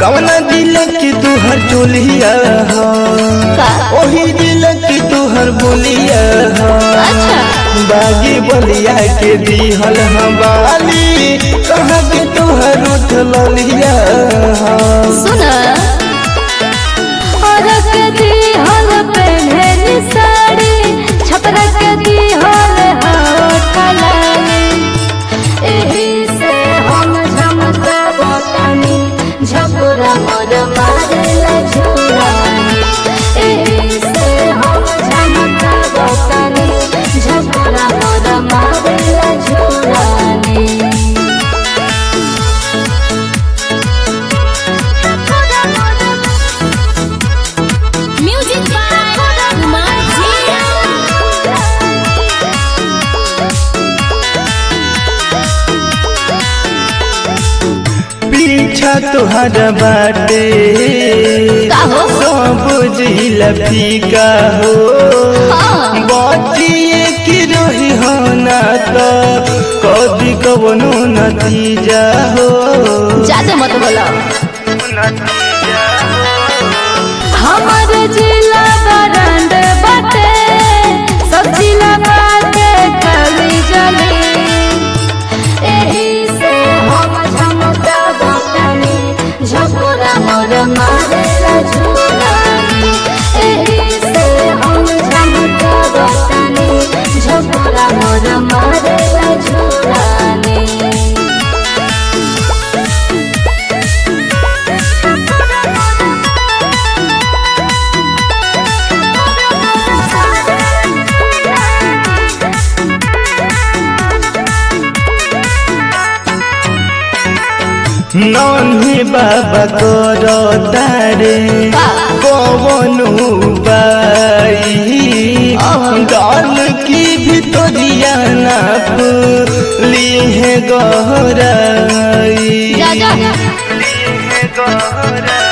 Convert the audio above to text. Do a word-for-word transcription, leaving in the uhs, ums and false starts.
कवना दिल की तुहर चोलिया वही दिल की तुहर बोलिया बागी बलिया के दिहल हवाली कहाँ के तुहर उठ लिया सुना और के दिहल पहने साड़ी छपरा के दिहल हवाली एही से हम झमका बतानी झपुरा मोर मारेला झुरानी एही से हम झमका बतानी झपुरा मोर मारेला झुरानी म्यूजिक बाय कुमार जिया पीछा तुहरा बाटे सब जिला फीका हो बचिए की रही हो ना तो कभी कवनो नतीजा हो ज्यादा मत बोला हमारे जिला बरंड बाटे सब जिला बाटे खाली जले एही से हम झमका बतानी झपुरा मोर मारेला झुरानी एही से हम झमका बतानी झपुरा मोर मारेला झुरानी नन्हे बाबा करो तारे कवनो बाई डाल की भितरिया नाप लीहे गहराई जा जा लीहे गहराई।